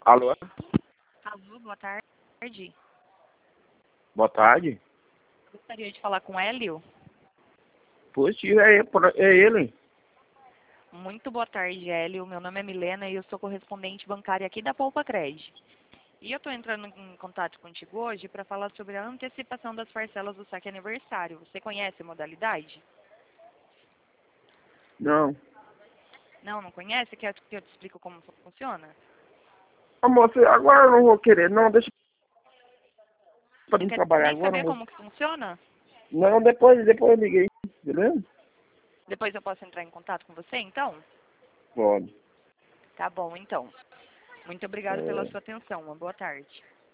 Alô? Alô, boa tarde. Boa tarde. Gostaria de falar com o Hélio. Positivo, é ele. Muito boa tarde, Hélio. Meu nome é Milena e eu sou correspondente bancária aqui da Poupa Cred. E eu estou entrando em contato contigo hoje para falar sobre a antecipação das parcelas do saque aniversário. Você conhece a modalidade? Não. Não conhece? Quer que eu te explico como funciona? Moça, agora eu não vou querer. Não, deixa pra Não mim quer trabalhar nem agora, saber moça. como que funciona? Não, depois eu liguei. Beleza? Depois eu posso entrar em contato com você, então? Pode. Tá bom, então. Muito obrigada pela sua atenção. Uma boa tarde.